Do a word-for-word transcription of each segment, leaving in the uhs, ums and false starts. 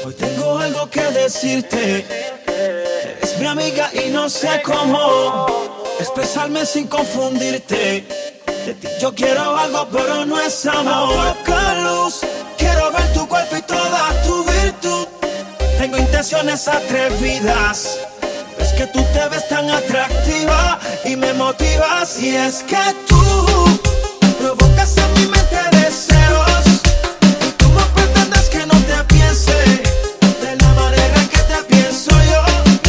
Hoy tengo algo que decirte. Eres mi amiga y no sé cómo expresarme sin confundirte. De ti yo quiero algo, pero no es amor. Poca luz, quiero ver tu cuerpo y toda tu virtud. Tengo intenciones atrevidas. Es que tú te ves tan atractiva y me motivas. Y es que tú provocas en mi mente deseos. Y tú no pretendes que no te piense de la manera en que te pienso yo.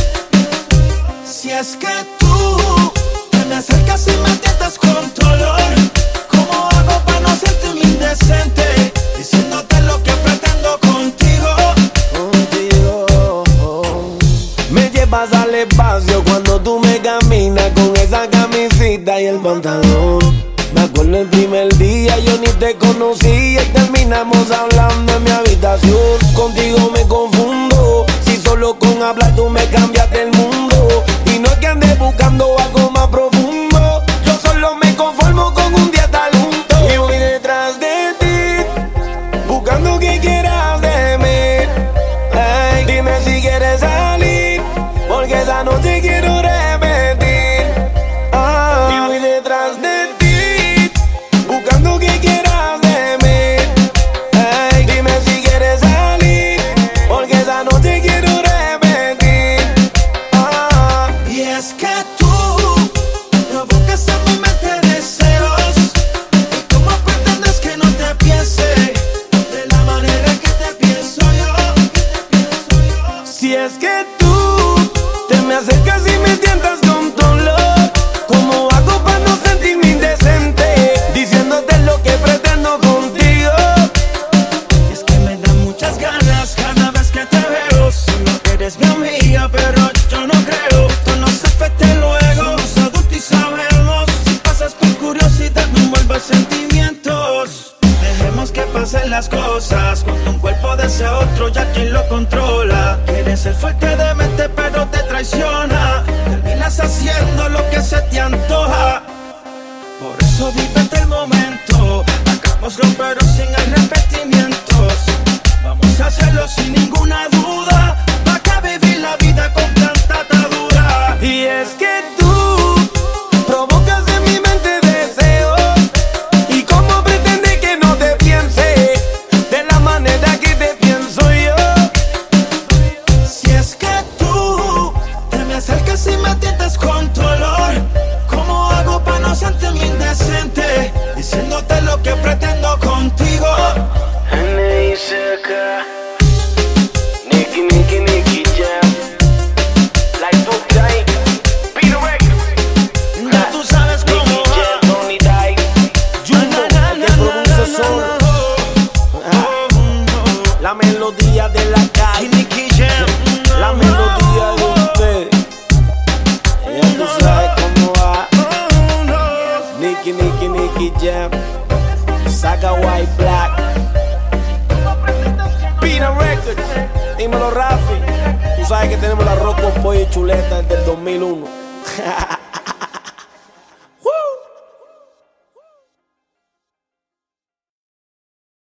Si es que tú te me acercas y me tientas con dolor, ¿cómo hago para no sentirme indecente? Diciéndote lo que pretendo contigo. Contigo. Me llevas al espacio cuando tú me caminas con esa camisita y el pantalón. Me acuerdo el primer día, yo ni te conocía y terminamos hablando en mi habitación. Contigo me confundo, si solo con hablar tú me cambiaste el mundo. Y no es que ande buscando algo más profundo, yo solo me conformo con un día estar juntos. Y voy detrás de ti, buscando que quieras de mí. Ay, dime si quieres salir, porque esa noche quiero repetir. Ah, y voy detrás de ti, buscando que quieras de mí. Ay, dime si quieres salir, porque esa noche quiero repetir. Ah, y es que tú provocas en mi mente deseos. ¿Y cómo pretendes que no te piense de la manera en que te pienso yo? si es que tú te me acercas y me tientas con dolor, ¿cómo hago para no sentirme indecente? Diciéndote lo que pretendo contigo. Y es que me dan muchas ganas cada vez que te veo. Solo eres mi amiga, pero yo no creo. Esto no se afecte luego. Somos adultos y sabemos. Si pasas por curiosidad, no envuelvas sentimientos. Dejemos que pasen las cosas. Cuando un cuerpo desea otro, ya quien lo controla. Quieres ser fuerte de mente, pero te traiciona. Terminas haciendo lo que se te antoja. Por eso vívete el momento. Hagámoslo pero sin arrepentimientos. Vamos a hacerlo sin ninguna duda. ¿Pa' qué vivir la vida con tanta atadura? Y es que tú provocas en mi mente deseos. ¿Y cómo pretendes que no te piense de la manera que te pienso yo? Si es que tú te me acercas y me tientas con dolor, ¿cómo hago para no sentirme indecente? Diciéndote lo que pretendo contigo. N I C K, Nicky, Nicky, Nicky Jam, like Duke Day, Peter Records. Ya tú sabes cómo Nicky va. Jam, Tony Day, Jumbo, el que produce solo. La melodía de la Y calle, Nicky Jam. la melodía de usted. Ya tú sabes cómo va. Nicky, Nicky, Nicky Jam, Saga White Black, Peter Records. Dímelo, Rafi. Tú sabes que tenemos la rock con pollo y chuleta desde el dos mil uno.